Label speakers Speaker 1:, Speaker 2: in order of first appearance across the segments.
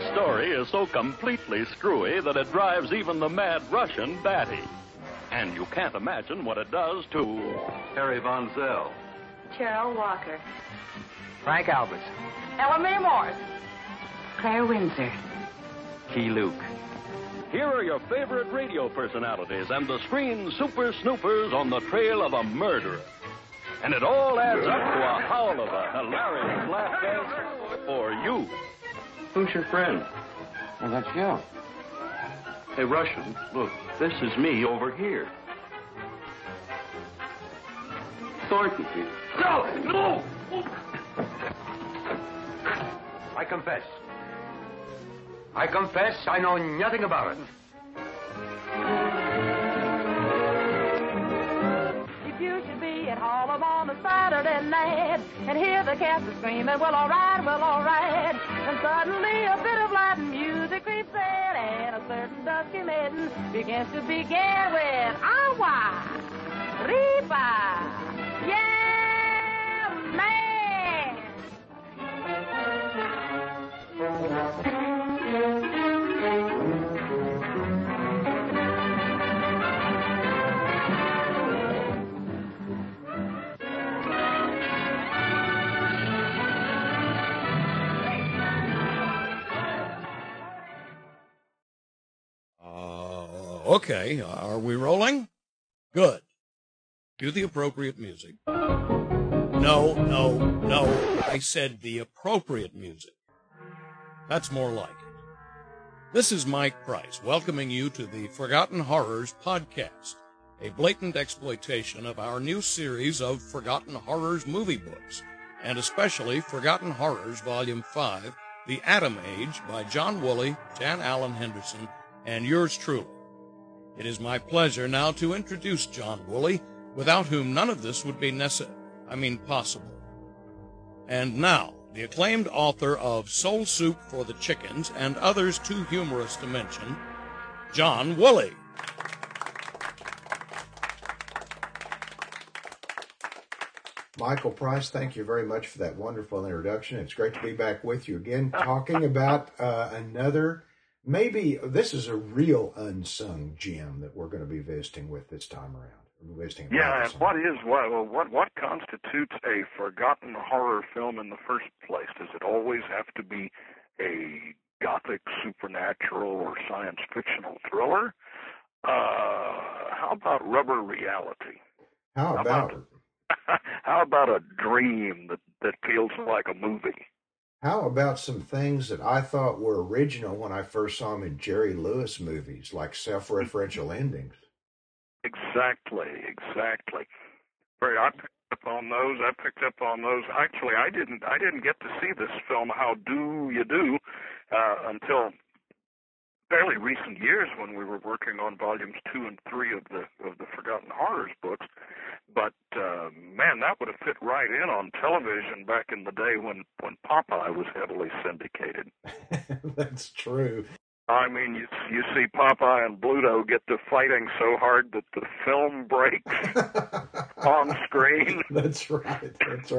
Speaker 1: story is so completely screwy that it drives even the mad Russian batty. And you can't imagine what it does to
Speaker 2: Harry Von Zell,
Speaker 3: Cheryl Walker,
Speaker 4: Frank Albert,
Speaker 3: Ella Mae Morris, Claire Windsor,
Speaker 4: Key Luke.
Speaker 1: Here are your favorite radio personalities and the screen super snoopers on the trail of a murderer. And it all adds up to a howl of a hilarious laugh fest for you.
Speaker 2: who's your friend?
Speaker 4: Well, that's you.
Speaker 2: Hey, Russian, look, this is me over here. Thornton. No!
Speaker 4: I confess. I know nothing about it.
Speaker 3: If you should be at Harlem on a Saturday night and hear the cats screaming, well, all right. And suddenly a bit of Latin music creeps in and a certain dusky maiden begins to begin with agua, ripa, yeah, man.
Speaker 5: Okay, are we rolling? Good. Cue the appropriate music. No. I said the appropriate music. That's more like it. This is Mike Price, welcoming you to the Forgotten Horrors podcast, a blatant exploitation of our new series of Forgotten Horrors movie books, and especially Forgotten Horrors Volume 5, The Atom Age by John Woolley, Jan Allen Henderson, and yours truly. It is my pleasure now to introduce John Woolley, without whom none of this would be possible. And now, the acclaimed author of Soul Soup for the Chickens and others too humorous to mention, John Woolley.
Speaker 6: Michael Price, thank you very much for that wonderful introduction. It's great to be back with you again, talking about another. Maybe this is a real unsung gem that we're going to be visiting with this time around.
Speaker 7: Yeah, and what constitutes a forgotten horror film in the first place? Does it always have to be a gothic, supernatural, or science fictional thriller? How about rubber reality?
Speaker 6: How about
Speaker 7: a dream that feels like a movie?
Speaker 6: How about some things that I thought were original when I first saw them in Jerry Lewis movies, like self-referential endings? Exactly.
Speaker 7: I picked up on those. Actually, I didn't get to see this film, How Do You Do, until fairly recent years when we were working on volumes 2 and 3 of the Forgotten Horrors books. But man, that would have fit right in on television back in the day when Popeye was heavily syndicated.
Speaker 6: That's true.
Speaker 7: I mean, you see Popeye and Bluto get to fighting so hard that the film breaks on screen.
Speaker 6: That's right.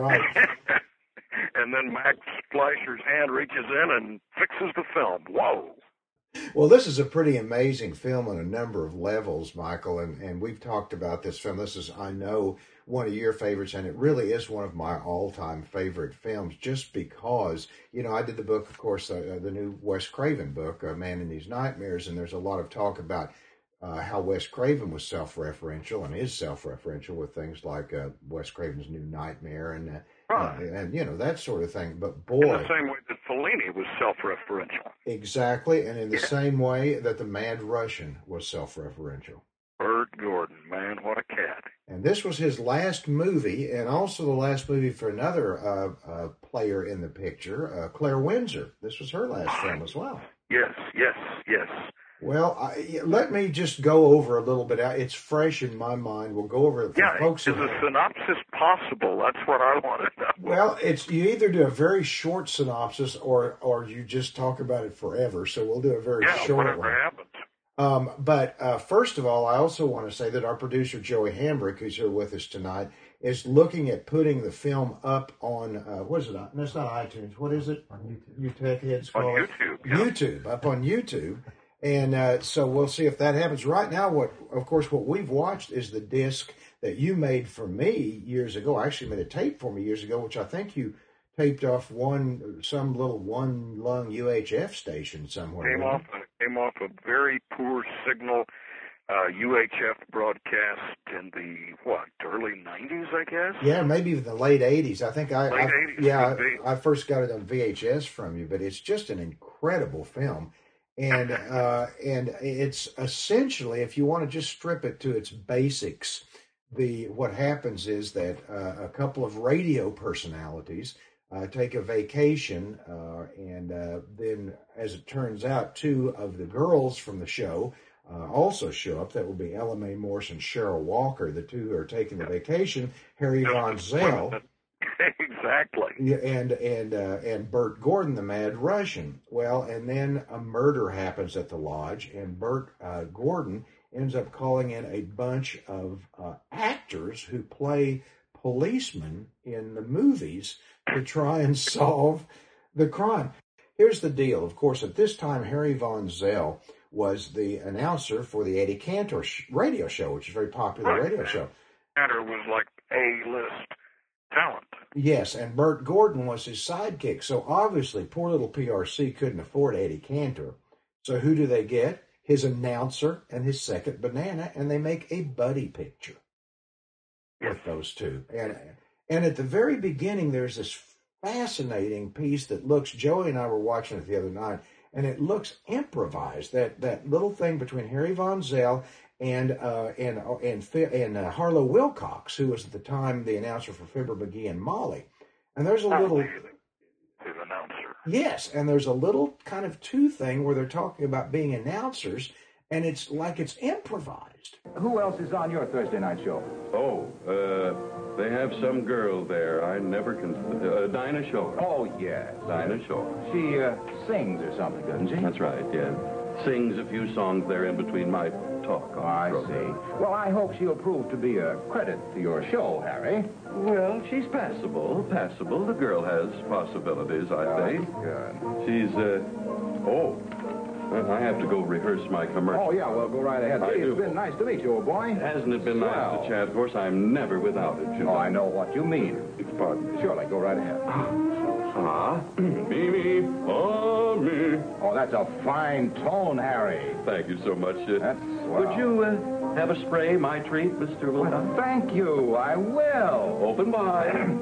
Speaker 7: And then Max Fleischer's hand reaches in and fixes the film. Whoa.
Speaker 6: Well, this is a pretty amazing film on a number of levels, Michael, and we've talked about this film. This is, I know, one of your favorites, and it really is one of my all-time favorite films just because, I did the book, of course, the new Wes Craven book, Man in These Nightmares, and there's a lot of talk about how Wes Craven was self-referential and is self-referential with things like Wes Craven's New Nightmare and that sort of thing. But boy,
Speaker 7: in the same way that Fellini was self-referential.
Speaker 6: Exactly, and in the same way that the Mad Russian was self-referential.
Speaker 7: Burt Gordon, man, what a cat.
Speaker 6: And this was his last movie, and also the last movie for another player in the picture, Claire Windsor. This was her last film as well.
Speaker 7: Yes.
Speaker 6: Well, let me just go over a little bit. It's fresh in my mind. We'll go over it for folks.
Speaker 7: Is a synopsis possible? That's what I want to know.
Speaker 6: Well, you either do a very short synopsis or you just talk about it forever. So we'll do a very short one.
Speaker 7: Whatever happens.
Speaker 6: But first of all, I also want to say that our producer, Joey Hambrick, who's here with us tonight, is looking at putting the film up on, what is it? No, it's not iTunes. What is it?
Speaker 8: On YouTube.
Speaker 6: You tech heads call
Speaker 7: On
Speaker 6: it?
Speaker 7: YouTube, yeah.
Speaker 6: YouTube, up on YouTube. And so we'll see if that happens. Right now, what we've watched is the disc that you made for me years ago. I actually made a tape for me years ago, which I think you taped off some little one lung UHF station somewhere.
Speaker 7: Came off a very poor signal UHF broadcast in the early 90s, I guess.
Speaker 6: Yeah, maybe even the late 80s. I think
Speaker 7: late 80s.
Speaker 6: I first got it on VHS from you, but it's just an incredible film. And it's essentially, if you want to just strip it to its basics, what happens is that a couple of radio personalities take a vacation, and then, as it turns out, two of the girls from the show also show up. That will be Ella Mae Morse and Cheryl Walker, the two who are taking the vacation. Harry Von Zell.
Speaker 7: Exactly.
Speaker 6: And Bert Gordon, the Mad Russian. Well, and then a murder happens at the lodge, and Bert Gordon ends up calling in a bunch of actors who play policemen in the movies to try and solve the crime. Here's the deal. Of course, at this time, Harry Von Zell was the announcer for the Eddie Cantor radio show, which is a very popular radio show.
Speaker 7: Cantor was like A-list talent.
Speaker 6: Yes, and Bert Gordon was his sidekick. So obviously, poor little PRC couldn't afford Eddie Cantor. So who do they get? His announcer and his second banana, and they make a buddy picture with those two. And at the very beginning, there's this fascinating piece that looks, Joey and I were watching it the other night, and it looks improvised. That little thing between Harry Von Zell and Harlow Wilcox, who was at the time the announcer for Fibber McGee and Molly. And there's a little...
Speaker 7: His announcer.
Speaker 6: Yes, and there's a little kind of two thing where they're talking about being announcers, and it's like it's improvised.
Speaker 9: Who else is on your Thursday night show?
Speaker 2: They have some girl there. I never can... Dinah Shore.
Speaker 9: Oh, yes.
Speaker 2: Dinah Shore.
Speaker 9: She sings or something, doesn't she?
Speaker 2: That's right, yeah. Sings a few songs there in between my talk.
Speaker 9: I see. Well, I hope she'll prove to be a credit to your show, Harry.
Speaker 2: Well, she's passable. The girl has possibilities, I think.
Speaker 9: Good.
Speaker 2: She's, I have to go rehearse my commercial.
Speaker 9: Oh, yeah, well, go right ahead.
Speaker 2: I do.
Speaker 9: It's been nice to meet you, old boy.
Speaker 2: Hasn't it been nice to chat? Of course, I'm never without it, you know.
Speaker 9: Oh, I know what you mean.
Speaker 2: Pardon me.
Speaker 9: Surely, go right ahead.
Speaker 2: Me, oh, me.
Speaker 9: Oh, that's a fine tone, Harry.
Speaker 2: Thank you so much.
Speaker 9: That's swell.
Speaker 2: Would you have a spray, my treat, Mr. Wilcox?
Speaker 9: Well, thank you. I will.
Speaker 2: Open wide.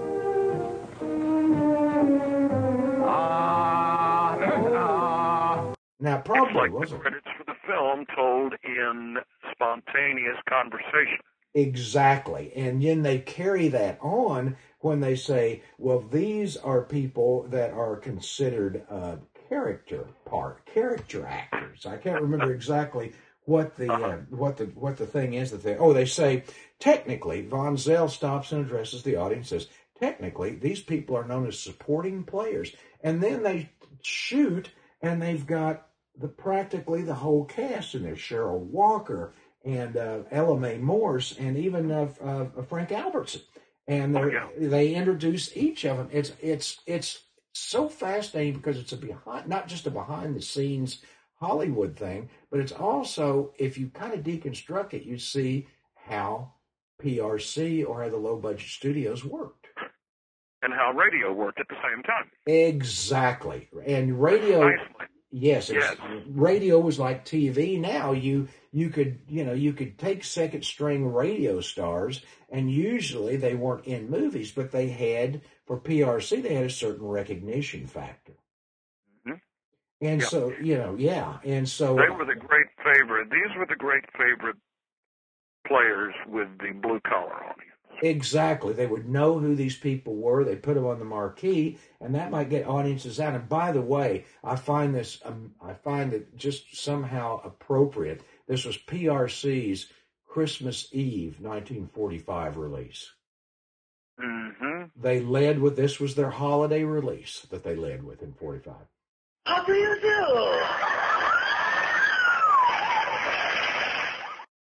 Speaker 6: Now, probably
Speaker 7: like
Speaker 6: wasn't
Speaker 7: the credits for the film told in spontaneous conversation.
Speaker 6: Exactly. And then they carry that on when they say, well, these are people that are considered character actors. I can't remember exactly what the thing is that they say, technically, Von Zell stops and addresses the audience and says, technically, these people are known as supporting players. And then they shoot, and they've got practically the whole cast in there. Cheryl Walker and Ella Mae Morse, and even Frank Albertson. And they introduce each of them. It's so fascinating because it's not just a behind the scenes Hollywood thing, but it's also, if you kind of deconstruct it, you see how PRC or how the low budget studios worked.
Speaker 7: And how radio worked at the same time.
Speaker 6: Exactly. And radio, yes. Radio was like TV. Now you could take second string radio stars, and usually they weren't in movies, but they had, for PRC, they had a certain recognition factor. Mm-hmm. And so, and so
Speaker 7: they were the great favorite. These were the great favorite players with the blue collar audience.
Speaker 6: Exactly. They would know who these people were. They put them on the marquee, and that might get audiences out. And by the way, I find it just somehow appropriate. This was PRC's Christmas Eve 1945 release.
Speaker 7: Mm-hmm.
Speaker 6: They led with, this was their holiday release that they led with in 45.
Speaker 10: How do you do?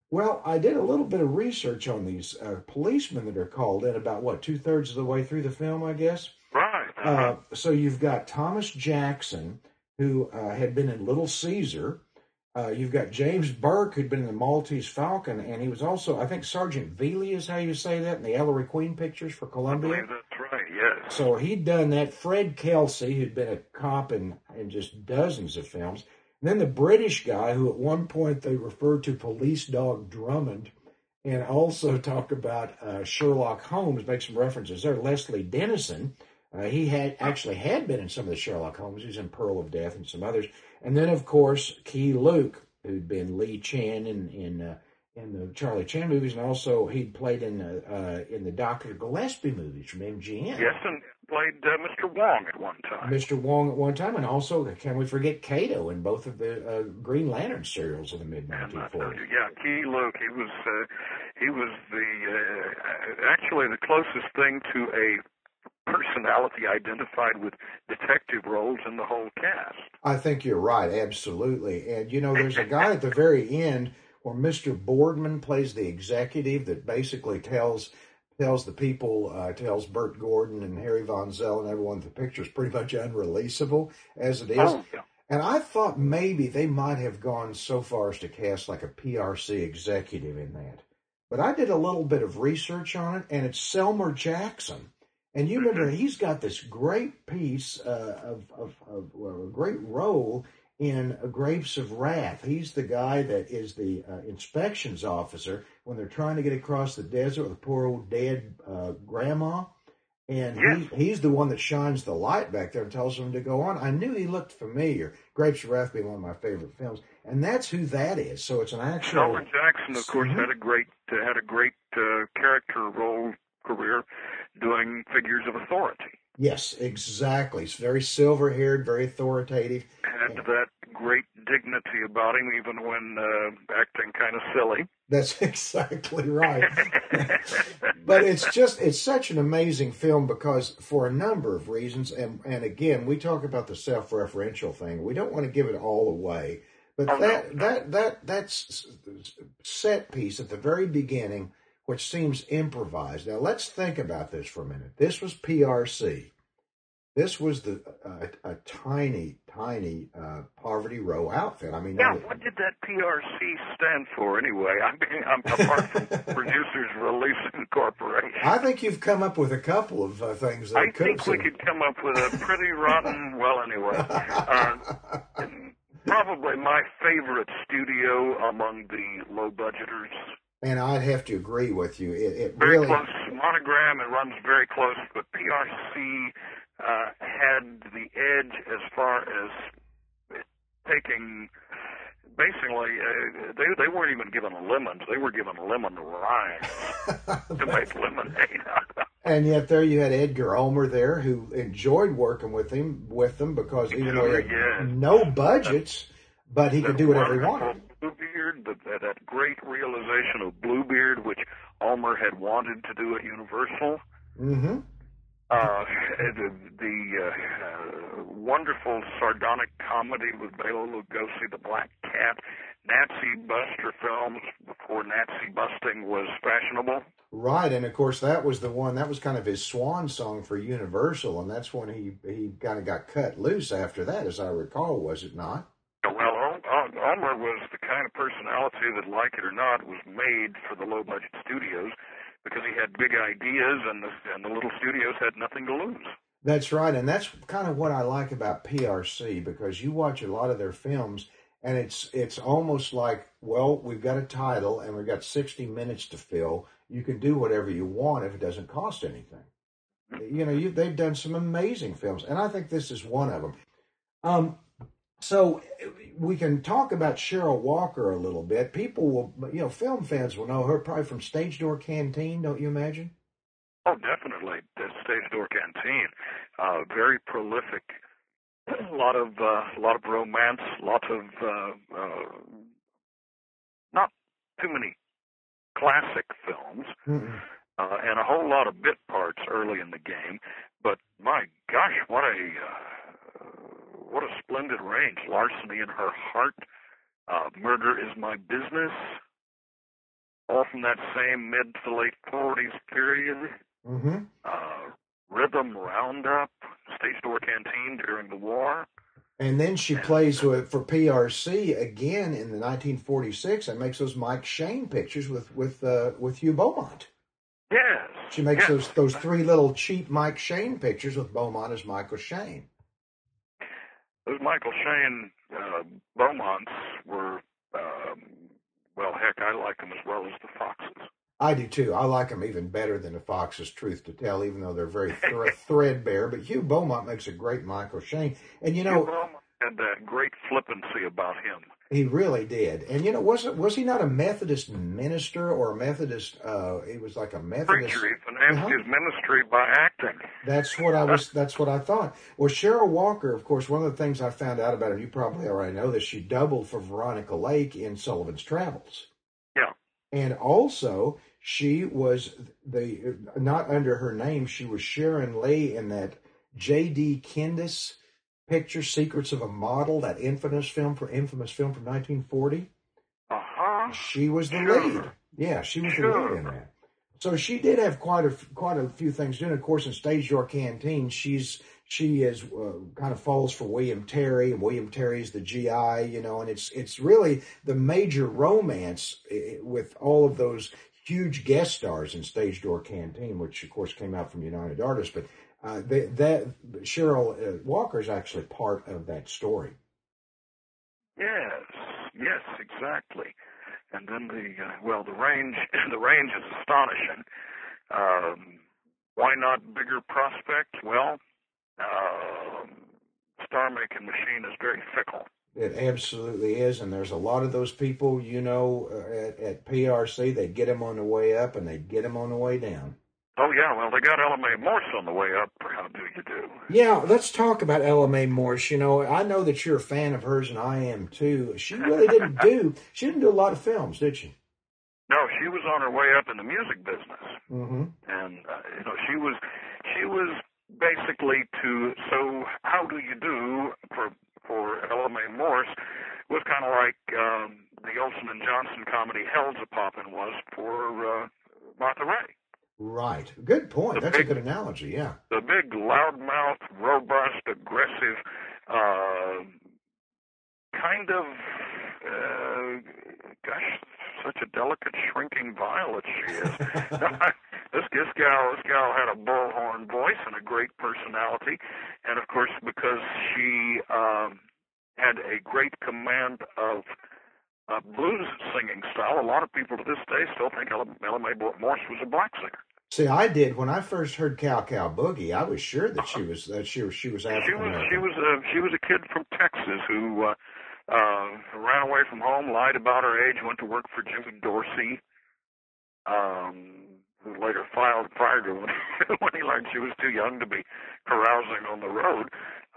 Speaker 6: Well, I did a little bit of research on these policemen that are called in about, what, two-thirds of the way through the film, I guess?
Speaker 7: Right.
Speaker 6: So you've got Thomas Jackson, who had been in Little Caesar. You've got James Burke, who'd been in the Maltese Falcon, and he was also, I think, Sergeant Veely is how you say that, in the Ellery Queen pictures for Columbia.
Speaker 7: I believe that's right, yes.
Speaker 6: So he'd done that. Fred Kelsey, who'd been a cop in just dozens of films. And then the British guy, who at one point they referred to Police Dog Drummond, and also talk about Sherlock Holmes, make some references there. Leslie Dennison, he had been in some of the Sherlock Holmes. He was in Pearl of Death and some others. And then, of course, Key Luke, who'd been Lee Chan in the Charlie Chan movies, and also he'd played in the Dr. Gillespie movies from MGM.
Speaker 7: Yes, and played Mr. Wong at one time.
Speaker 6: Mr. Wong at one time, and also, can we forget Kato in both of the Green Lantern serials in the mid-1940s?
Speaker 7: Yeah, Key Luke, he was actually the closest thing to a personality identified with detective roles in the whole cast.
Speaker 6: I think you're right, absolutely. And, there's a guy at the very end where Mr. Boardman plays the executive that basically tells the people, tells Burt Gordon and Harry Von Zell and everyone the picture's pretty much unreleasable as it is.
Speaker 7: Oh, yeah.
Speaker 6: And I thought maybe they might have gone so far as to cast like a PRC executive in that. But I did a little bit of research on it, and it's Selmer Jackson. And you remember, he's got this great piece of a great role in Grapes of Wrath. He's the guy that is the inspections officer when they're trying to get across the desert with a poor old dead grandma. And he's the one that shines the light back there and tells them to go on. I knew he looked familiar. Grapes of Wrath being one of my favorite films. And that's who that is. So it's an actual...
Speaker 7: Selmer Jackson, of course, had a great character role career doing figures of authority.
Speaker 6: Yes, exactly. He's very silver-haired, very authoritative.
Speaker 7: Had that great dignity about him, even when acting kind of silly.
Speaker 6: That's exactly right. But it's such an amazing film because for a number of reasons, and again, we talk about the self-referential thing. We don't want to give it all away, but that set piece at the very beginning, which seems improvised. Now, let's think about this for a minute. This was PRC. This was a tiny Poverty Row outfit. I mean,
Speaker 7: what did that PRC stand for anyway? I mean, apart from Producers Release Incorporated.
Speaker 6: I think you've come up with a couple of things that
Speaker 7: I think we could come up with a pretty rotten, well, anyway. Probably my favorite studio among the low-budgeters.
Speaker 6: And I'd have to agree with you. It
Speaker 7: very
Speaker 6: really...
Speaker 7: close. Monogram, it runs very close, but PRC had the edge as far as taking, basically, they weren't even given lemons. They were given lemon rind to make lemonade out of.
Speaker 6: And yet there you had Edgar Ulmer there, who enjoyed working with them because even though he had no budgets, but he could do whatever he wanted.
Speaker 7: Bluebeard, that great realization of Bluebeard, which Ulmer had wanted to do at Universal.
Speaker 6: Mm-hmm.
Speaker 7: The wonderful sardonic comedy with Bela Lugosi, The Black Cat, Nazi Buster films before Nazi busting was fashionable.
Speaker 6: Right, and of course that was kind of his swan song for Universal, and that's when he kind of got cut loose after that, as I recall, was it not?
Speaker 7: Well, Ulmer was the kind of personality that, like it or not, was made for the low-budget studios because he had big ideas and the little studios had nothing to lose.
Speaker 6: That's right, and that's kind of what I like about PRC, because you watch a lot of their films, and it's almost like, well, we've got a title and we've got 60 minutes to fill. You can do whatever you want if it doesn't cost anything. They've done some amazing films, and I think this is one of them. So we can talk about Cheryl Walker a little bit. People will, film fans will know her probably from Stage Door Canteen, don't you imagine?
Speaker 7: Oh, definitely. The Stage Door Canteen, very prolific. A lot of romance, lots of not too many classic films, and a whole lot of bit parts early in the game. But my gosh, what a splendid range! Larceny in Her Heart, Murder Is My Business. all from that same mid to late 40s period.
Speaker 6: Mm-hmm.
Speaker 7: Rhythm Roundup, Stage Door Canteen during the war.
Speaker 6: And then she plays for PRC again in the 1946 and makes those Mike Shane pictures with Hugh Beaumont.
Speaker 7: Yes.
Speaker 6: She makes those three little cheap Mike Shane pictures with Beaumont as Michael Shane.
Speaker 7: Those Michael Shane Beaumonts were, well, heck, I like them as well as the Foxes.
Speaker 6: I do too. I like them even better than the Foxes, truth to tell, even though they're very threadbare. But Hugh Beaumont makes a great Michael Shane. And, you know,
Speaker 7: Hugh Beaumont had that great flippancy about him.
Speaker 6: He really did. And, you know, was he not a Methodist minister or a Methodist? He was like a Methodist
Speaker 7: preacher. He financed his ministry by acting.
Speaker 6: That's what I thought. Well, Cheryl Walker, of course, one of the things I found out about her, you probably already know this, she doubled for Veronica Lake in Sullivan's Travels.
Speaker 7: Yeah.
Speaker 6: And also, she was not under her name, she was Sharon Lee in that J.D. Kindis picture, Secrets of a Model, that infamous film from 1940.
Speaker 7: Uh-huh.
Speaker 6: She was the lead. Yeah, she was the lead in that. So she did have quite a few things doing. Of course, in Stage Door Canteen, she is kind of falls for William Terry, and William Terry's the GI, you know, and it's really the major romance with all of those huge guest stars in Stage Door Canteen, which of course came out from United Artists, but that Cheryl Walker is actually part of that story.
Speaker 7: Yes, exactly. And then the range is astonishing. Why not bigger prospect? Well, star-making machine is very fickle.
Speaker 6: It absolutely is, and there's a lot of those people, you know, at PRC. They get them on the way up, and they get them on the way down.
Speaker 7: Oh, yeah, well, they got Ella Mae Morse on the way up for How Do You Do.
Speaker 6: Yeah, let's talk about Ella Mae Morse. You know, I know that you're a fan of hers, and I am, too. She really didn't do a lot of films, did she?
Speaker 7: No, she was on her way up in the music business.
Speaker 6: Mm-hmm.
Speaker 7: And, you know, she was basically so How Do You Do for Ella Mae Morse was kind of like the Olsen and Johnson comedy Hell's a Poppin' was for Martha Raye.
Speaker 6: Right. Good point. That's a good analogy, yeah.
Speaker 7: The big, loudmouth, robust, aggressive, kind of, such a delicate, shrinking violet she is. This gal had a bullhorn voice and a great personality. And, of course, because she had a great command of blues singing style, a lot of people to this day still think Ella Mae Morse was a black singer.
Speaker 6: See, I did when I first heard Cow Cow Boogie. I was sure that she was African American.
Speaker 7: She was a kid from Texas who ran away from home, lied about her age, went to work for Jimmy Dorsey, who later fired her when he learned she was too young to be carousing on the road.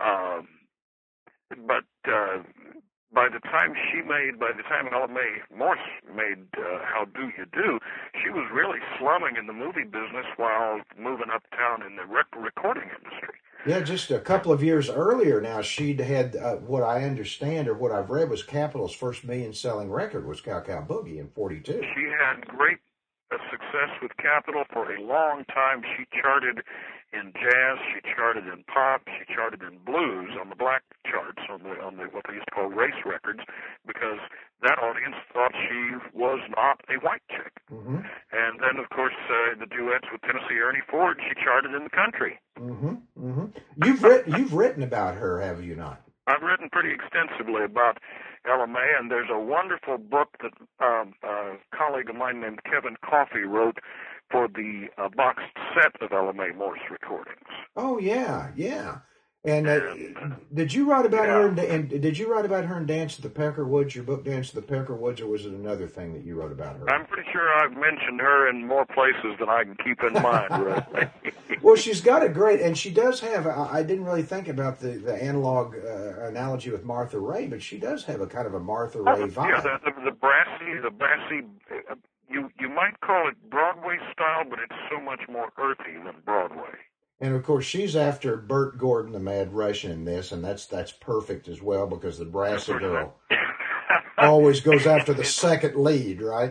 Speaker 7: But by the time Ella Mae Morse made How Do You Do, she was really slumming in the movie business while moving uptown in the recording industry.
Speaker 6: Yeah, just a couple of years earlier now, she'd had what I understand or what I've read was Capitol's first million-selling record was Cow Cow Boogie in 1942.
Speaker 7: She had great success with Capitol for a long time. She charted in jazz, she charted in pop, she charted in blues on the black charts, on the what they used to call race records, because that audience thought she was not a white chick.
Speaker 6: Mm-hmm.
Speaker 7: And then, of course, the duets with Tennessee Ernie Ford, she charted in the country.
Speaker 6: Mm-hmm. Mm-hmm. You've written about her, have you not?
Speaker 7: I've written pretty extensively about Ella Mae, and there's a wonderful book that a colleague of mine named Kevin Coffey wrote for the boxed set of Ella Mae Morse recordings.
Speaker 6: Oh yeah. And did you write about her? And did you write about her in Dance of the Peckerwoods? Your book, Dance of the Peckerwoods, or was it another thing that you wrote about her?
Speaker 7: I'm pretty sure I've mentioned her in more places than I can keep in mind. Really.
Speaker 6: Well, she's got a great, and she does have. I didn't really think about the analog analogy with Martha Raye, but she does have a kind of a Martha Raye vibe.
Speaker 7: Yeah, the brassy. You might call it Broadway style, but it's so much more earthy than Broadway.
Speaker 6: And of course, she's after Burt Gordon, the Mad Russian, in this, and that's perfect as well because the brassy girl always goes after the second lead, right?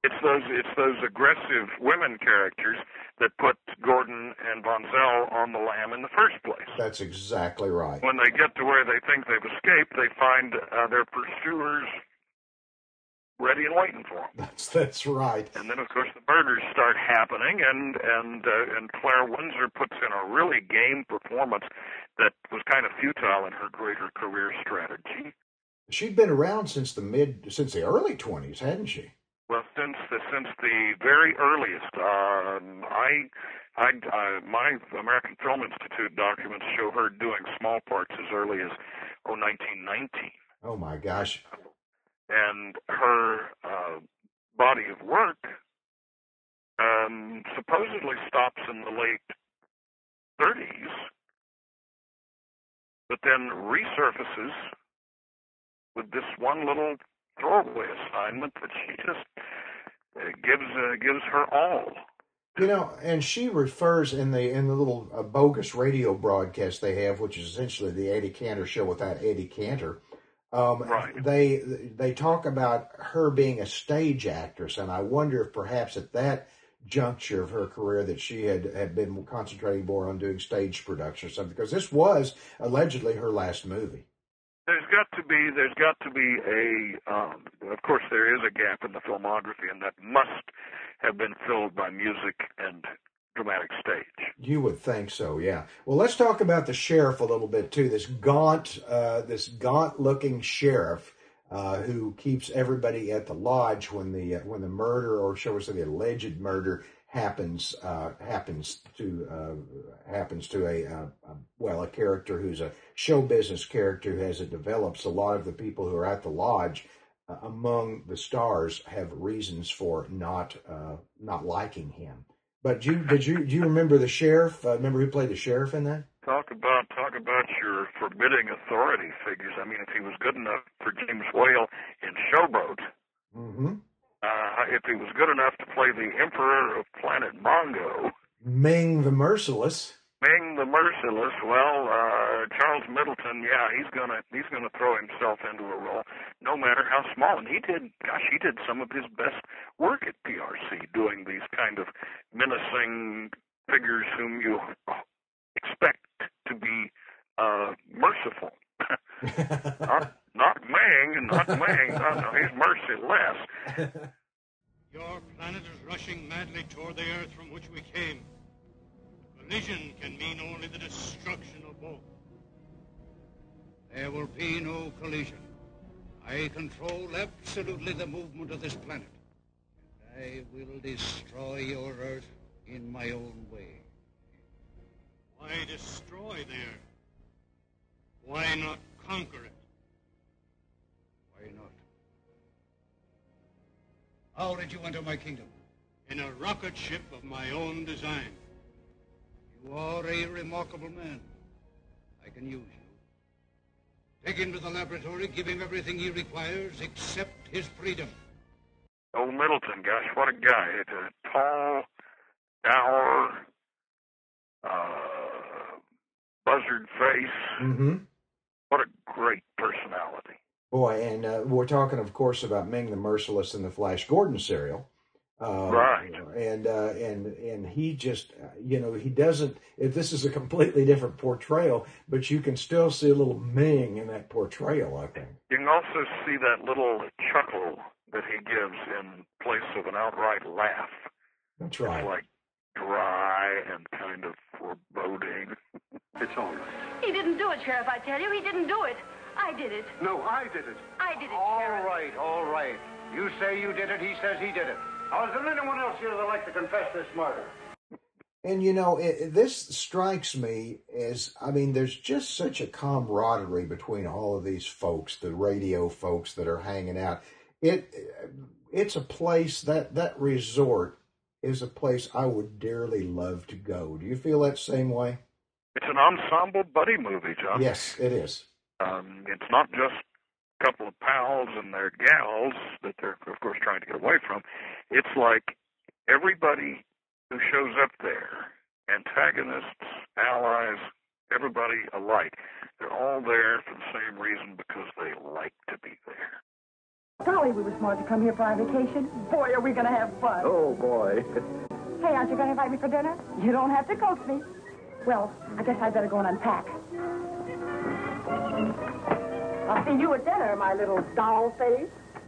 Speaker 7: It's those aggressive women characters that put Gordon and Von Zell on the lam in the first place.
Speaker 6: That's exactly right.
Speaker 7: When they get to where they think they've escaped, they find their pursuers ready and waiting for them.
Speaker 6: That's right.
Speaker 7: And then, of course, the murders start happening, and Claire Windsor puts in a really game performance that was kind of futile in her greater career strategy.
Speaker 6: She'd been around since the early 20s, hadn't she?
Speaker 7: Well, since the very earliest, my American Film Institute documents show her doing small parts as early as 1919.
Speaker 6: Oh my gosh!
Speaker 7: And her body of work supposedly stops in the late 30s, but then resurfaces with this one little throwaway assignment that she just gives her all.
Speaker 6: You know, and she refers in the little bogus radio broadcast they have, which is essentially the Eddie Cantor show without Eddie Cantor.
Speaker 7: Right.
Speaker 6: They talk about her being a stage actress, and I wonder if perhaps at that juncture of her career that she had been concentrating more on doing stage production or something, because this was allegedly her last movie.
Speaker 7: There's got to be of course there is a gap in the filmography, and that must have been filled by music and dramatic stage.
Speaker 6: You would think so, yeah. Well, let's talk about the sheriff a little bit too. This gaunt-looking sheriff who keeps everybody at the lodge when the murder, or shall we say, the alleged murder happens to a character who's a show business character who, as it develops, a lot of the people who are at the lodge among the stars have reasons for not liking him. But do you remember the sheriff? Remember who played the sheriff in that?
Speaker 7: Talk about your forbidding authority figures. I mean, if he was good enough for James Whale in Showboat,
Speaker 6: mm-hmm.
Speaker 7: If he was good enough to play the Emperor of Planet Mongo,
Speaker 6: Ming the Merciless.
Speaker 7: Well, Charles Middleton, yeah, he's gonna throw himself into a role, no matter how small. And he did some of his best work at PRC, doing these kind of menacing figures whom you expect to be merciful. not Ming. No, he's merciless.
Speaker 8: Your planet is rushing madly toward the Earth from which we came. Collision can mean only the destruction of both. There will be no collision. I control absolutely the movement of this planet. And I will destroy your Earth in my own way. Why destroy the Earth? Why not conquer it? Why not? How did you enter my kingdom? In a rocket ship of my own design. You are a remarkable man. I can use you. Take him to the laboratory, give him everything he requires except his freedom.
Speaker 7: Old Middleton, gosh, what a guy. It's a tall, dour, buzzard face.
Speaker 6: Mm-hmm.
Speaker 7: What a great personality.
Speaker 6: Boy, and we're talking, of course, about Ming the Merciless in the Flash Gordon serial.
Speaker 7: Right.
Speaker 6: And he just, he doesn't, if this is a completely different portrayal, but you can still see a little Ming in that portrayal, I think.
Speaker 7: You can also see that little chuckle that he gives in place of an outright laugh.
Speaker 6: That's right.
Speaker 7: It's like dry and kind of foreboding.
Speaker 9: It's all right.
Speaker 3: He didn't do it, Sheriff, I tell you. He didn't do it. I did it.
Speaker 9: No, I did it.
Speaker 3: I did it, Sheriff.
Speaker 4: All right. You say you did it, he says he did it. Now, is there anyone else here that'd like to confess this murder?
Speaker 6: And, this strikes me as, there's just such a camaraderie between all of these folks, the radio folks that are hanging out. It's a place, that resort is a place I would dearly love to go. Do you feel that same way?
Speaker 7: It's an ensemble buddy movie, John.
Speaker 6: Yes, it is.
Speaker 7: It's not just a couple of pals and their gals that they're, of course, trying to get away from. It's like everybody who shows up there, antagonists, allies, everybody alike, they're all there for the same reason, because they like to be there.
Speaker 3: Golly, we were smart to come here for our vacation. Boy, are we going to have fun.
Speaker 9: Oh, boy.
Speaker 3: Hey, aren't you going to invite me for dinner? You don't have to coax me. Well, I guess I'd better go and unpack. I'll see you at dinner, my little doll face.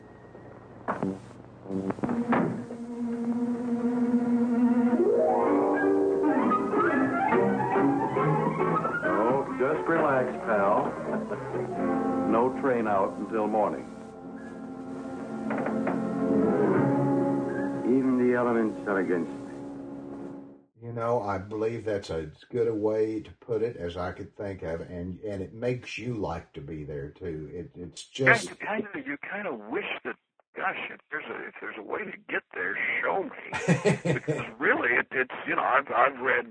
Speaker 2: Oh, just relax, pal. No train out until morning.
Speaker 9: Even the elements are against me.
Speaker 6: You know, I believe that's as good a way to put it as I could think of, and it makes you like to be there too. It's just
Speaker 7: you kind of wish that, gosh, if there's a way to get there, show me. Because really, it's I've read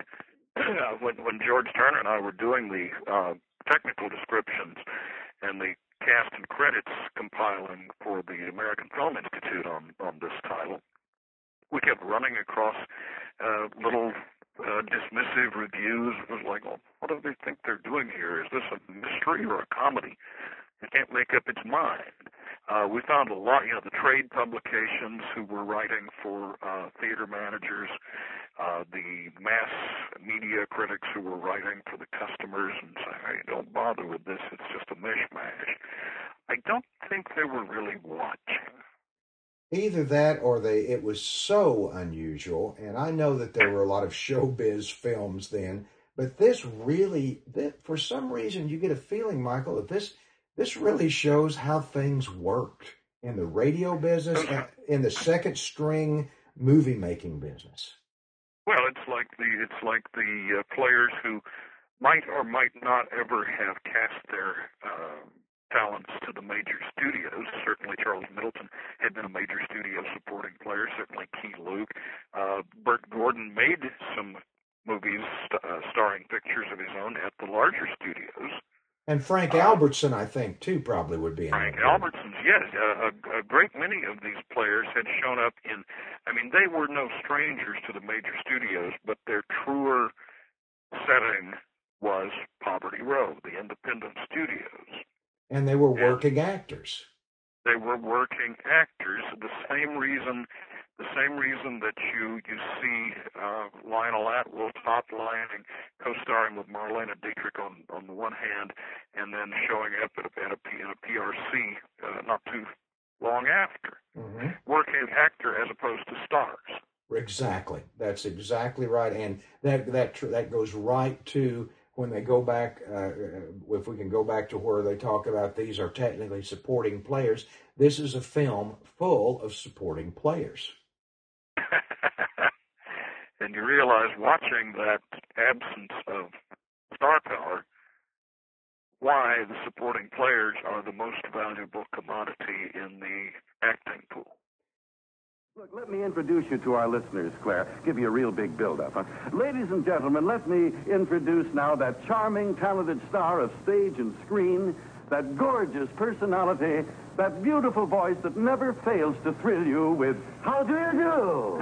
Speaker 7: when George Turner and I were doing the technical descriptions and the cast and credits compiling for the American Film Institute on this title, we kept running across little dismissive reviews. It was like, well, what do they think they're doing here? Is this a mystery or a comedy? It can't make up its mind. We found a lot, the trade publications who were writing for theater managers, the mass media critics who were writing for the customers and saying, hey, don't bother with this, it's just a mishmash. I don't think they were really watching.
Speaker 6: either that or it was so unusual, and I know that there were a lot of showbiz films then, but this really, for some reason, you get a feeling, Michael, that this really shows how things worked in the radio business and in the second string movie making business.
Speaker 7: Well, it's like the players who might or might not ever have cast their talents to the major studios. Certainly Charles Middleton had been a major studio supporting player, certainly Key Luke. Burt Gordon made some movies starring pictures of his own at the larger studios.
Speaker 6: And Frank Albertson, I think, too, probably would be in
Speaker 7: Frank
Speaker 6: that.
Speaker 7: Albertson's, yes. A great many of these players had shown up in, they were no strangers to the major studios, but their truer setting was Poverty Row, the independent studios.
Speaker 6: And they were working actors.
Speaker 7: They were working actors. The same reason that you see Lionel Atwill top-lining, co-starring with Marlene Dietrich on the one hand, and then showing up in a PRC not too long after.
Speaker 6: Mm-hmm.
Speaker 7: Working actor as opposed to stars.
Speaker 6: Exactly. That's exactly right. And that goes right to when they go back, if we can go back to where they talk about these are technically supporting players, this is a film full of supporting players.
Speaker 7: And you realize watching that absence of star power, why the supporting players are the most valuable commodity in the acting pool.
Speaker 2: Look, let me introduce you to our listeners, Claire. Give you a real big build-up. Huh? Ladies and gentlemen, let me introduce now that charming, talented star of stage and screen, that gorgeous personality, that beautiful voice that never fails to thrill you with, how do you do?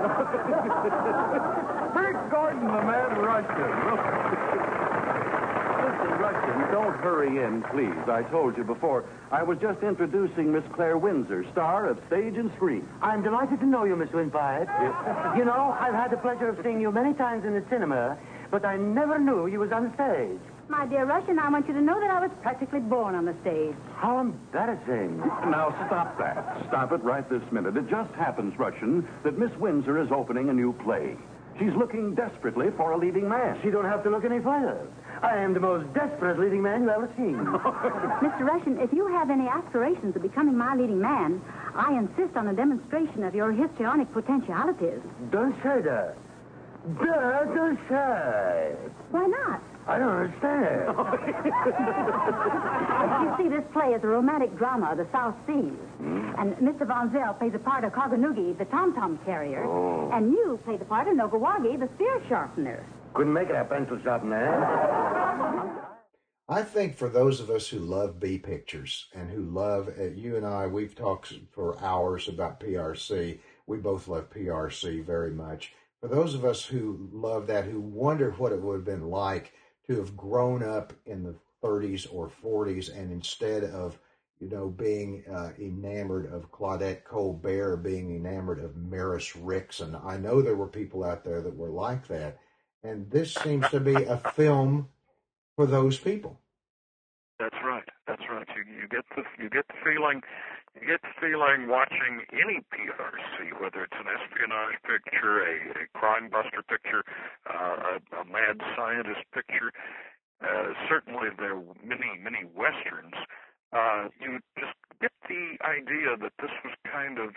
Speaker 2: Burt Gordon, the man Russian. Listen, Russian, don't hurry in, please. I told you before, I was just introducing Miss Claire Windsor, star of stage and screen.
Speaker 10: I'm delighted to know you, Miss Winfield.
Speaker 2: Yes.
Speaker 10: You know, I've had the pleasure of seeing you many times in the cinema, but I never knew you was on stage.
Speaker 11: My dear Russian, I want you to know that I was practically born on the stage.
Speaker 10: How embarrassing.
Speaker 2: Now, stop that. Stop it right this minute. It just happens, Russian, that Miss Windsor is opening a new play. She's looking desperately for a leading man.
Speaker 10: She don't have to look any further. I am the most desperate leading man you've ever seen.
Speaker 11: Mr. Russian, if you have any aspirations of becoming my leading man, I insist on a demonstration of your histrionic potentialities.
Speaker 10: Don't say that. Don't say.
Speaker 11: Why not?
Speaker 10: I don't understand.
Speaker 11: You see, this play is a romantic drama of the South Seas. And Mr. Von Zell plays the part of Kaganugi, the tom-tom carrier.
Speaker 10: Oh.
Speaker 11: And you play the part of Nogawagi, the spear sharpener.
Speaker 10: Couldn't make it a pencil sharpener.
Speaker 6: I think for those of us who love B pictures and who love, you and I, we've talked for hours about PRC. We both love PRC very much. For those of us who love that, who wonder what it would have been like to have grown up in the 30s or 40s and instead of, being enamored of Claudette Colbert, being enamored of Maris Ricks, and I know there were people out there that were like that. And this seems to be a film for those people.
Speaker 7: That's right. That's right. You get the feeling watching any PRC, whether it's an espionage picture, a crime buster picture, a mad scientist picture. Certainly there are many westerns. You just get the idea that this was kind of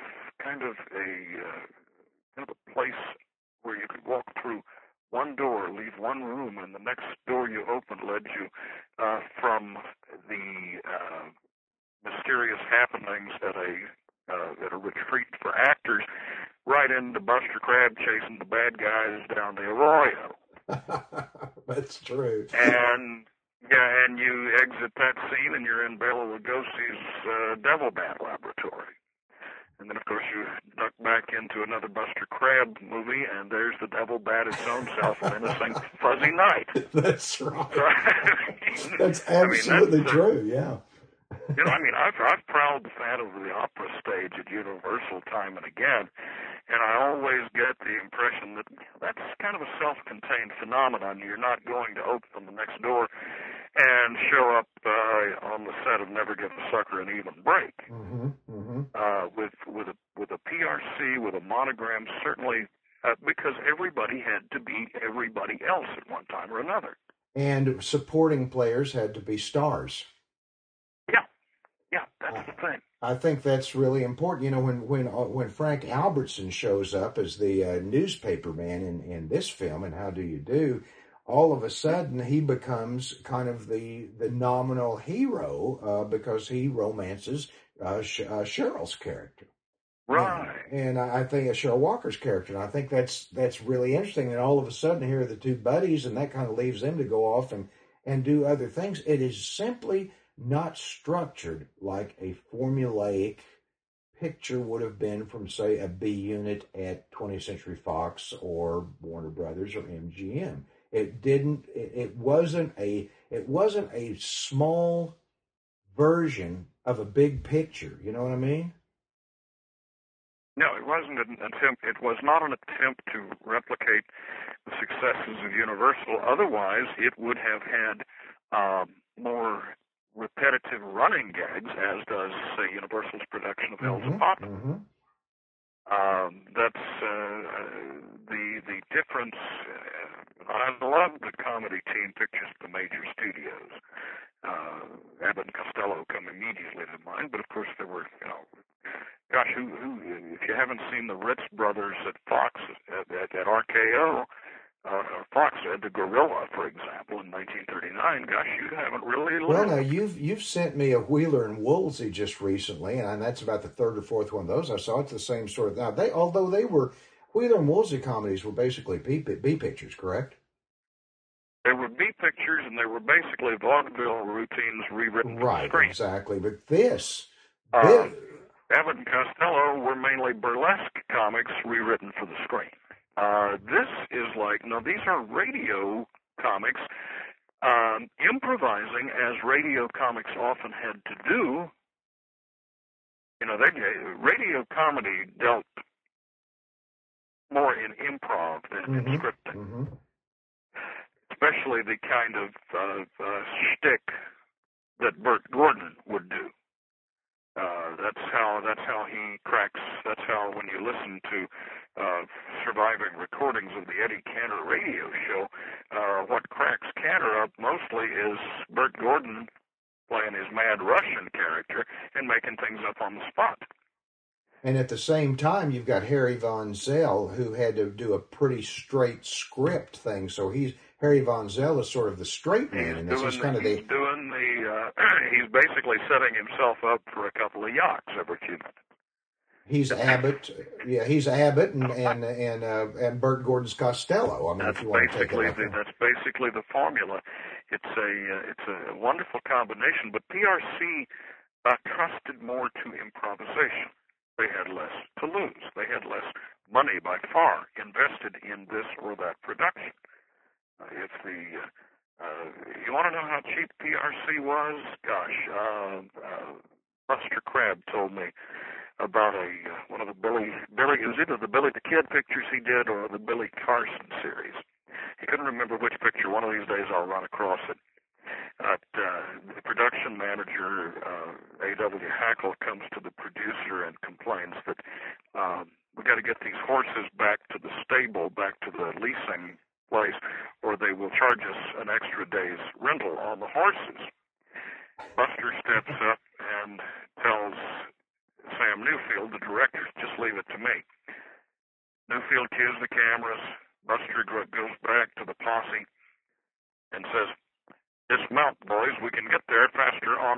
Speaker 7: a place where you could walk through one door, leave one room, and the next door you opened led you from the mysterious happenings at a retreat for actors right into Buster Crabbe chasing the bad guys down the arroyo.
Speaker 6: That's true.
Speaker 7: And you exit that scene and you're in Bela Lugosi's Devil Bat laboratory. And then, of course, you duck back into another Buster Crabbe movie, and there's the Devil Bat its own self menacing Fuzzy Knight.
Speaker 6: That's right. That's absolutely true, yeah.
Speaker 7: I've prowled the Phantom of the Opera stage at Universal time and again, and I always get the impression that that's kind of a self-contained phenomenon. You're not going to open the next door and show up on the set of Never Give a Sucker an Even Break. With a PRC, with a monogram, certainly, because everybody had to be everybody else at one time or another.
Speaker 6: And supporting players had to be stars.
Speaker 7: Yeah, that's the thing.
Speaker 6: I think that's really important. When Frank Albertson shows up as the newspaper man in this film, and How Do You Do, all of a sudden he becomes kind of the nominal hero because he romances Cheryl's character.
Speaker 7: Right.
Speaker 6: And I think Cheryl Walker's character. And I think that's really interesting. And all of a sudden here are the two buddies, and that kind of leaves them to go off and do other things. It is simply not structured like a formulaic picture would have been from, say, a B unit at 20th Century Fox or Warner Brothers or MGM. It wasn't a small version of a big picture. You know what I mean?
Speaker 7: No, it wasn't an attempt. It was not an attempt to replicate the successes of Universal. Otherwise, it would have had more repetitive running gags, as does, say, Universal's production of Hell's Pop. That's the difference. I love the comedy team pictures at the major studios. Abbott and Costello come immediately to mind, but of course there were, gosh, who if you haven't seen the Ritz brothers at Fox at RKO, Fox had the Gorilla, for example, in 1939. Gosh, you haven't really lived.
Speaker 6: Well, now you've sent me a Wheeler and Woolsey just recently, and that's about the third or fourth one of those I saw. It's the same sort of. Now although they were Wheeler and Woolsey comedies, were basically B pictures, correct?
Speaker 7: They were B pictures, and they were basically vaudeville routines rewritten for the screen.
Speaker 6: Right, exactly. But this.
Speaker 7: Abbott and Costello were mainly burlesque comics rewritten for the screen. This is these are radio comics, improvising as radio comics often had to do. Radio comedy dealt more in improv than in scripting, especially the kind of shtick that Burt Gordon would do. That's how he cracks. That's how, when you listen to surviving recordings of the Eddie Cantor radio show, what cracks Cantor up mostly is Burt Gordon playing his mad Russian character and making things up on the spot.
Speaker 6: And at the same time, you've got Harry Von Zell, who had to do a pretty straight script thing. So Harry Von Zell is sort of the straight man in this. He's
Speaker 7: basically setting himself up for a couple of yaks every few minutes.
Speaker 6: He's Abbott. Yeah, he's Abbott and Burt Gordon's Costello. I mean, if you want to take it
Speaker 7: that's basically the formula. It's a wonderful combination, but PRC trusted more to improvisation. They had less to lose. They had less money by far invested in this or that production. You want to know how cheap PRC was? Gosh, Buster Crabbe told me about one of the Billy, it was either the Billy the Kid pictures he did or the Billy Carson series. He couldn't remember which picture. One of these days I'll run across it. The production manager, A.W. Hackle, comes to the producer and complains that we got to get these horses back to the stable, back to the leasing place, or they will charge us an extra day's rental on the horses. Buster steps up and tells Sam Newfield, the director, just leave it to me. Newfield cues the cameras. Buster goes back to the posse and says, "Dismount, boys. We can get there faster on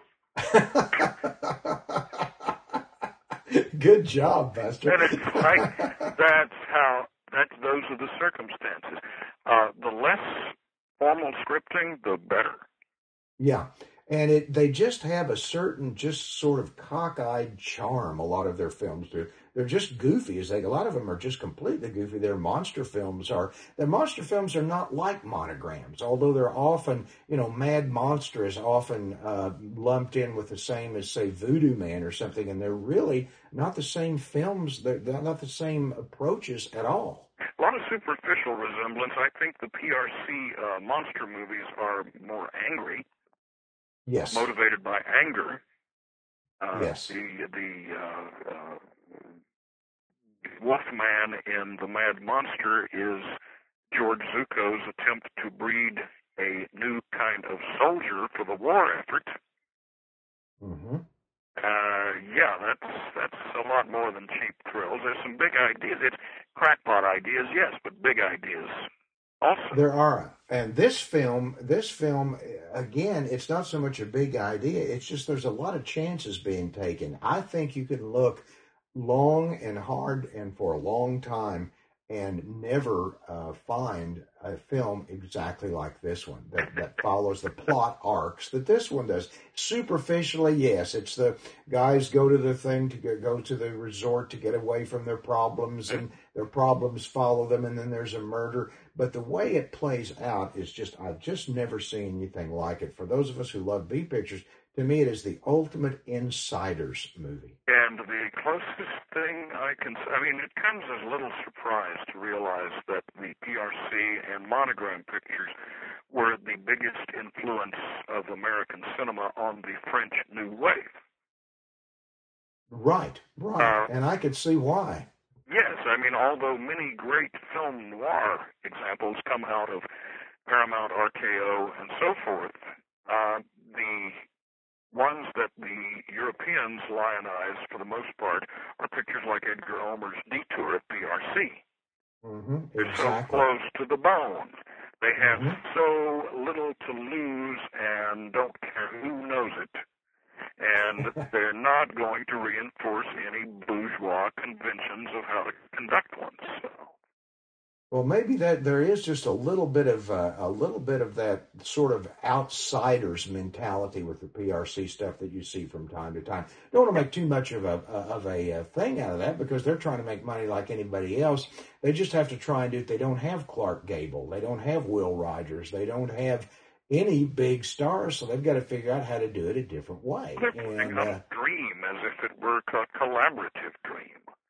Speaker 7: foot."
Speaker 6: Good job, Buster.
Speaker 7: And it's like, those are the circumstances. The less formal scripting, the better.
Speaker 6: Yeah. And they just have a certain, just sort of cockeyed charm, a lot of their films do. They're just goofy. A lot of them are just completely goofy. Their monster films are not like monograms, although they're often, Mad Monster is often lumped in with the same as, say, Voodoo Man or something, and they're really not the same films. They're not the same approaches at all.
Speaker 7: A lot of superficial resemblance. I think the PRC monster movies are more angry.
Speaker 6: Yes.
Speaker 7: Motivated by anger.
Speaker 6: Yes.
Speaker 7: The Wolfman in The Mad Monster is George Zucco's attempt to breed a new kind of soldier for the war effort.
Speaker 6: Mm-hmm.
Speaker 7: That's a lot more than cheap thrills. There's some big ideas. It's crackpot ideas, yes, but big ideas also.
Speaker 6: There are. And this film, again, it's not so much a big idea. It's just there's a lot of chances being taken. I think you can look long and hard and for a long time and never find a film exactly like this one that follows the plot arcs that this one does. Superficially, yes, it's the guys go to the thing to go to the resort to get away from their problems, and their problems follow them, and then there's a murder. But the way it plays out is I've just never seen anything like it. For those of us who love B pictures, to me it is the ultimate insiders movie.
Speaker 7: And the closest thing it comes as a little surprise to realize that the PRC and Monogram pictures were the biggest influence of American cinema on the French New Wave.
Speaker 6: Right. And I could see why.
Speaker 7: Yes, although many great film noir examples come out of Paramount, RKO, and so forth, the ones that the Europeans lionize, for the most part, are pictures like Edgar Ulmer's Detour at PRC.
Speaker 6: Mm-hmm,
Speaker 7: They're so close to the bone. They have so little to lose and don't care who knows it. And they're not going to reinforce any bourgeois conventions of how to conduct one. So.
Speaker 6: Well, maybe that there is just a little bit of that sort of outsiders mentality with the PRC stuff that you see from time to time. Don't want to make too much of a thing out of that, because they're trying to make money like anybody else. They just have to try and do it. They don't have Clark Gable. They don't have Will Rogers. They don't have any big stars, so they've got to figure out how to do it a different way.
Speaker 7: They're putting on a dream as if it were a collaborative dream.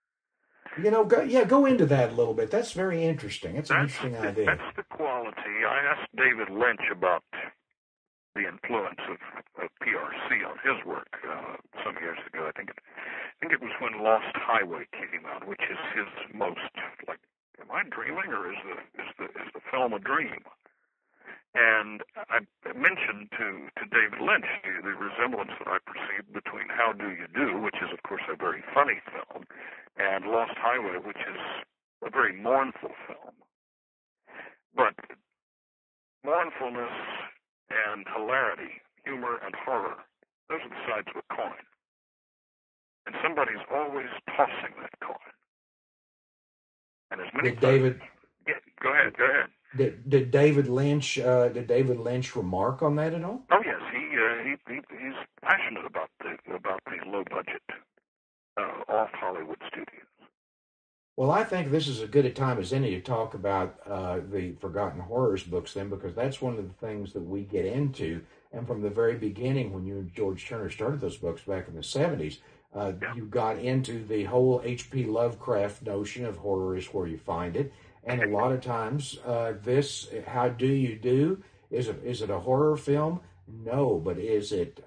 Speaker 6: Go into that a little bit. That's very interesting. It's an interesting idea.
Speaker 7: That's the quality. I asked David Lynch about the influence of PRC on his work some years ago. I think it was when Lost Highway came out, which is his most, am I dreaming, or is the film a dream? And I mentioned to David Lynch the resemblance that I perceived between How Do You Do, which is, of course, a very funny film, and Lost Highway, which is a very mournful film. But mournfulness and hilarity, humor and horror, those are the sides of a coin. And somebody's always tossing that coin. And as many
Speaker 6: David...
Speaker 7: Yeah, go ahead.
Speaker 6: Did David Lynch remark on that at all?
Speaker 7: Oh yes, he's passionate about the low budget off Hollywood studios.
Speaker 6: Well, I think this is as good a time as any to talk about the Forgotten Horrors books then, because that's one of the things that we get into. And from the very beginning, when you and George Turner started those books back in the 70s, you got into the whole H.P. Lovecraft notion of horror is where you find it. And a lot of times, this, How Do You Do? Is it a horror film? No, but is it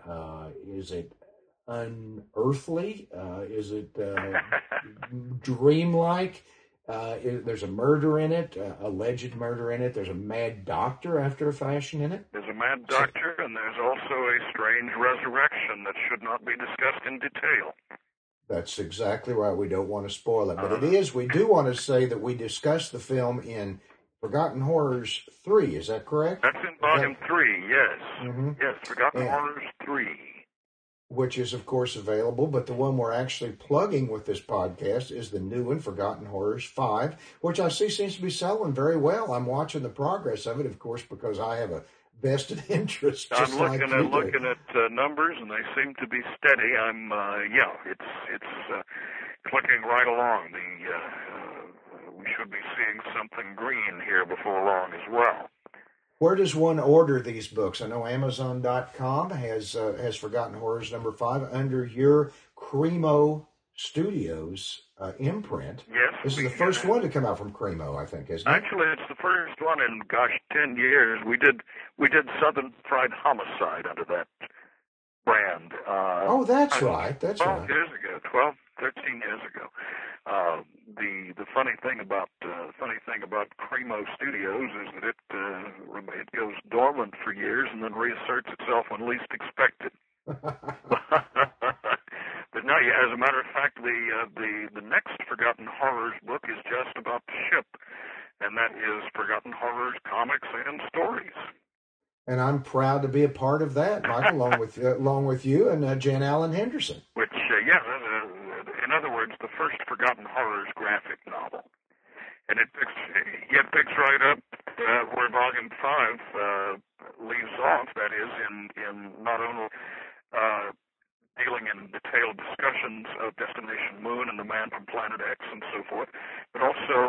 Speaker 6: unearthly? Is it dreamlike? There's a murder in it, alleged murder in it. There's a mad doctor after a fashion in it.
Speaker 7: There's a mad doctor, and there's also a strange resurrection that should not be discussed in detail.
Speaker 6: That's exactly right. We don't want to spoil it, but it is. We do want to say that we discussed the film in Forgotten Horrors 3. Is that correct?
Speaker 7: That's in Volume 3, yes.
Speaker 6: Mm-hmm.
Speaker 7: Yes, Forgotten Horrors 3.
Speaker 6: Which is, of course, available, but the one we're actually plugging with this podcast is the new one, Forgotten Horrors 5, which I see seems to be selling very well. I'm watching the progress of it, of course, because I have a vested interest.
Speaker 7: I'm looking at numbers, and they seem to be steady. It's clicking right along. We should be seeing something green here before long as well.
Speaker 6: Where does one order these books? I know Amazon.com has Forgotten Horrors number 5 under your Cremo Studios imprint.
Speaker 7: Yes.
Speaker 6: This is the first one to come out from Cremo, I think, isn't it?
Speaker 7: Actually, it's the first one in, 10 years. We did Southern Fried Homicide under that brand.
Speaker 6: That's right.
Speaker 7: 12 years ago, 13 years ago. The funny thing about Cremo Studios is that it goes dormant for years and then reasserts itself when least expected. But no, as a matter of fact, the next Forgotten Horrors book is just about the ship, and that is Forgotten Horrors Comics and Stories.
Speaker 6: And I'm proud to be a part of that, Michael, along with you and Jan Allen Henderson.
Speaker 7: Which, in other words, the first Forgotten Horrors graphic novel. And it picks right up where Volume 5 leaves off, that is, in not only dealing in detailed discussions of Destination Moon and the Man from Planet X and so forth, but also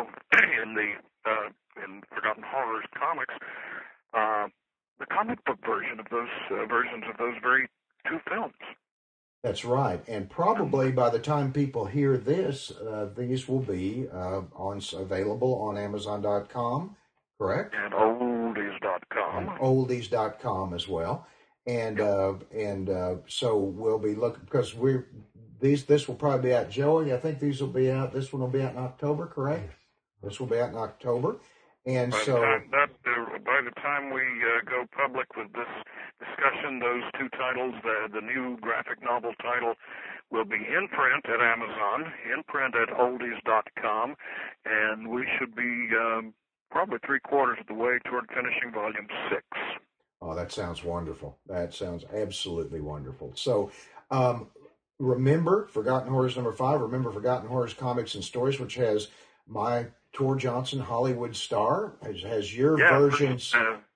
Speaker 7: in Forgotten Horrors comics, the comic book version of those versions of those very two films.
Speaker 6: That's right, and probably by the time people hear this, these will be available on Amazon.com, correct?
Speaker 7: And Oldies.com.
Speaker 6: And Oldies.com as well, and so we'll be looking because this will probably be out. Joey, I think these will be out. This one will be out in October, correct? This will be out in October, and
Speaker 7: by the time we go public with this discussion, those two titles, the new graphic novel title, will be in print at Amazon, in print at Oldies.com, and we should be probably 3/4 of the way toward finishing Volume 6.
Speaker 6: Oh, that sounds wonderful. That sounds absolutely wonderful. So, remember Forgotten Horrors number 5. Remember Forgotten Horrors Comics and Stories, which has my Tor Johnson Hollywood Star, has your versions.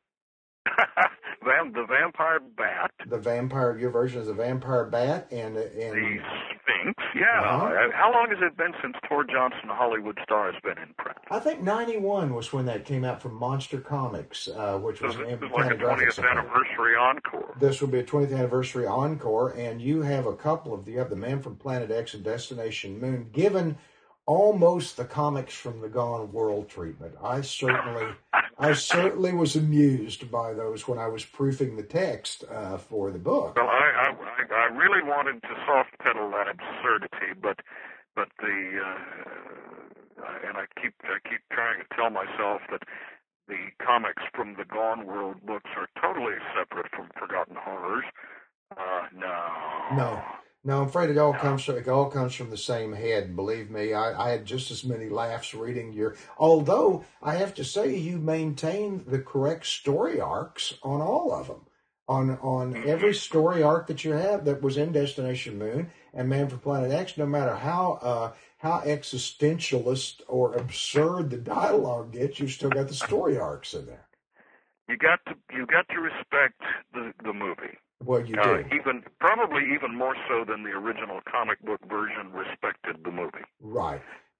Speaker 7: The Vampire Bat.
Speaker 6: Your version is the Vampire Bat and
Speaker 7: the Sphinx. Yeah. How long has it been since Tor Johnson Hollywood Star has been in print?
Speaker 6: I think 91 was when that came out from Monster Comics, which was
Speaker 7: like a 20th anniversary encore.
Speaker 6: This will be a 20th anniversary encore, and you have you have the Man from Planet X and Destination Moon, given almost the comics from the Gone World treatment. I certainly was amused by those when I was proofing the text for the book.
Speaker 7: Well, I really wanted to soft pedal that absurdity, but and I keep trying to tell myself that the comics from the Gone World books are totally separate from Forgotten Horrors.
Speaker 6: No, I'm afraid it all comes from the same head. Believe me, I had just as many laughs reading although I have to say you maintain the correct story arcs on all of them. On every story arc that you have that was in Destination Moon and Man from Planet X, no matter how existentialist or absurd the dialogue gets, you've still got the story arcs in there.
Speaker 7: You got to respect the movie.
Speaker 6: Well, you do.
Speaker 7: Probably even more so than the original comic book version respected the movie.
Speaker 6: Right.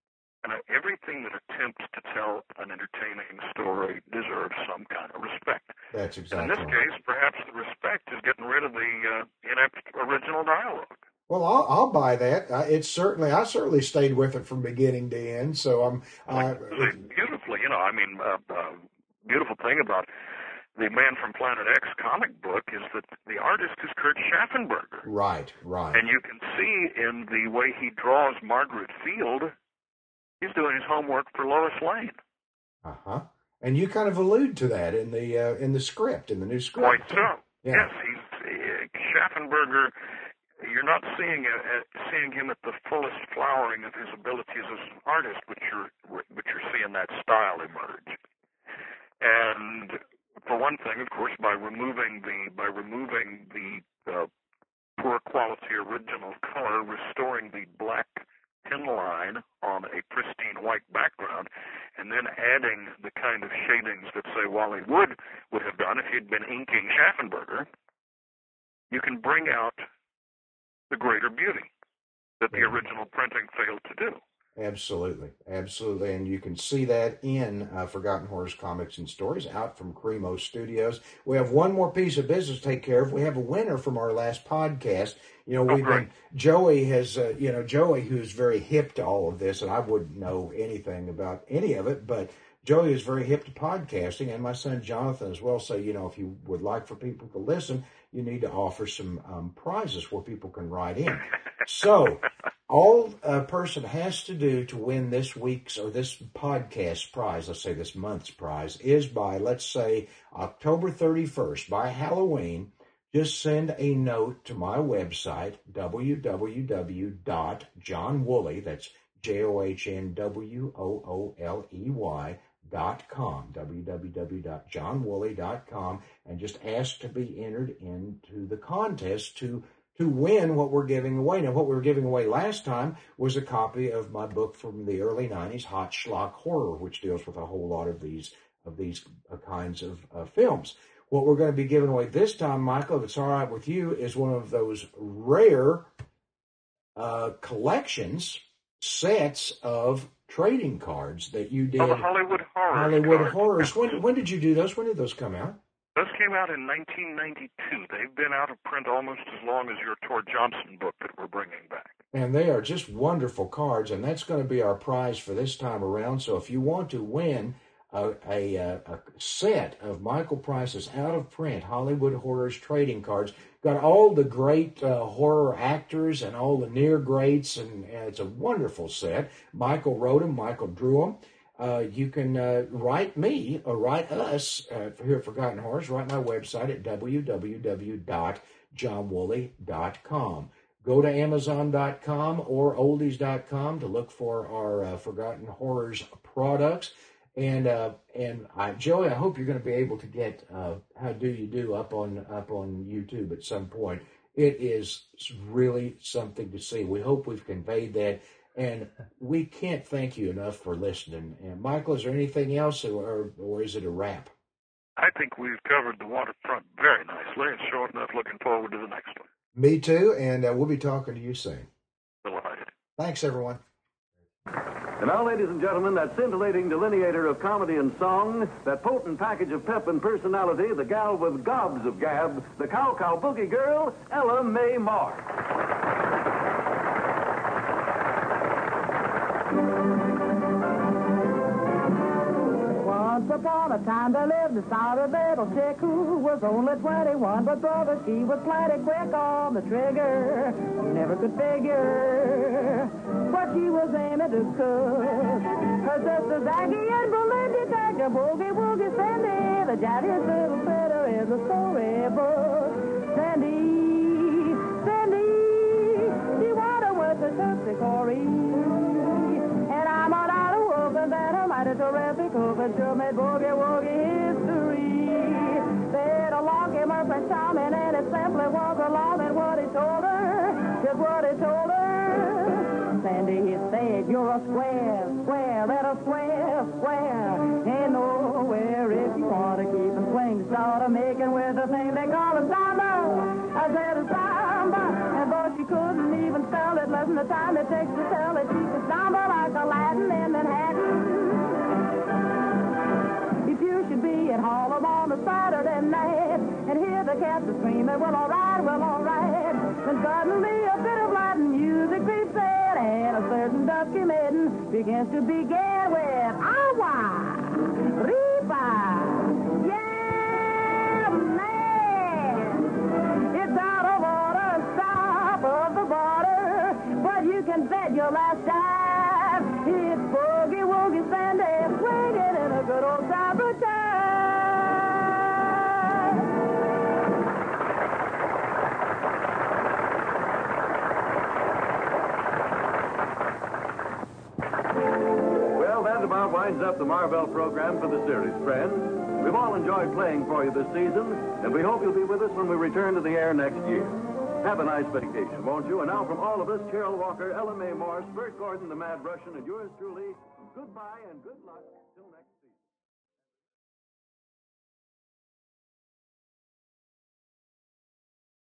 Speaker 7: And everything that attempts to tell an entertaining story deserves some kind of respect.
Speaker 6: That's exactly
Speaker 7: and in this case, perhaps the respect is getting rid of the inept original dialogue.
Speaker 6: Well, I'll buy that. I certainly stayed with it from beginning to end. So I'm
Speaker 7: beautifully, beautiful thing about the Man from Planet X comic book is that the artist is Kurt Schaffenberger.
Speaker 6: Right.
Speaker 7: And you can see in the way he draws Margaret Field, he's doing his homework for Lois Lane.
Speaker 6: And you kind of allude to that in the script, in the new script.
Speaker 7: Quite so.
Speaker 6: Yeah.
Speaker 7: Yes, he's Schaffenberger. You're not seeing him at the fullest flowering of his abilities as an artist, but you're seeing that style emerge. And for one thing, of course, by removing the poor quality original color, restoring the black thin line on a pristine white background, and then adding the kind of shadings that, say, Wally Wood would have done if he'd been inking Schaffenberger, you can bring out the greater beauty that the original printing failed to do.
Speaker 6: Absolutely. And you can see that in Forgotten Horrors Comics and Stories, out from Cremo Studios. We have one more piece of business to take care of. We have a winner from our last podcast. Joey has, Joey, who's very hip to all of this, and I wouldn't know anything about any of it, but Joey is very hip to podcasting, and my son Jonathan as well. So, if you would like for people to listen, you need to offer some prizes where people can write in. So all a person has to do to win this week's or this podcast prize, let's say this month's prize, is by, let's say, October 31st, by Halloween, just send a note to my website, www.johnwoolley, that's JOHNWOOLEY.com, www.johnwoolley.com, and just ask to be entered into the contest to win what we're giving away. Now, what we were giving away last time was a copy of my book from the early 90s, Hot Schlock Horror, which deals with a whole lot of these kinds of films. What we're going to be giving away this time, Michael, if it's all right with you, is one of those rare sets of trading cards that you did.
Speaker 7: Oh, the Hollywood Horrors.
Speaker 6: Hollywood Horrors. When did you do those? When did those come out?
Speaker 7: Those came out in 1992. They've been out of print almost as long as your Tor Johnson book that we're bringing back.
Speaker 6: And they are just wonderful cards, and that's going to be our prize for this time around. So if you want to win a set of Michael Price's out-of-print Hollywood Horrors trading cards, got all the great horror actors and all the near greats, and it's a wonderful set. Michael wrote them. Michael drew them. You can write me or write us here at Forgotten Horrors. Write my website at www.johnwoolley.com. Go to Amazon.com or Oldies.com to look for our Forgotten Horrors products. And Joey, I hope you're going to be able to get How Do You Do up on YouTube at some point. It is really something to see. We hope we've conveyed that. And we can't thank you enough for listening. And Michael, is there anything else, or is it a wrap?
Speaker 7: I think we've covered the waterfront very nicely, and sure enough, looking forward to the next one.
Speaker 6: Me too, and we'll be talking to you soon.
Speaker 7: Delighted.
Speaker 6: Thanks, everyone.
Speaker 2: And now, ladies and gentlemen, that scintillating delineator of comedy and song, that potent package of pep and personality, the gal with gobs of gab, the cow boogie girl, Ella Mae Mark.
Speaker 3: Once upon a time there lived beside a little chick who was only 21, but brother, she was plenty quick on the trigger. Never could figure what she was aiming to cook. Her sisters Aggie and Belinda take a boogie woogie Sandy. The jolliest little critter is a storybook. Sandy, she wanted with the Tootsie Corey. And I'm on out of work and then a mighty terrific hook and sure made boogie woogie history. Said along came her Prince Charming and it simply was alarming what he told her, just what he told her. Sandy, he said, you're a square, and a square. Ain't nowhere if you want to keep and swing, start a making with the thing they call a samba. I said a samba, and though she couldn't even spell it. Less than the time it takes to tell it. She could stumble like Aladdin in Manhattan. If you should be at Harlem on a Saturday night and hear the cats are screaming, well, all right, then suddenly a bit of Latin music creeps in, and a certain dusky maiden begins to begin with awa, ripa, yeah, man. It's out of order, south of the border, but you can bet your last dime it's boogie woogie Sunday, swinging in a good old summertime.
Speaker 2: Well, that about winds up the Marvell program for the series, friends. We've all enjoyed playing for you this season, and we hope you'll be with us when we return to the air next year. Have a nice vacation, won't you? And now from all of us, Cheryl Walker, Ella Mae Morse, Bert Gordon, the Mad Russian, and yours truly, goodbye and good luck. Till next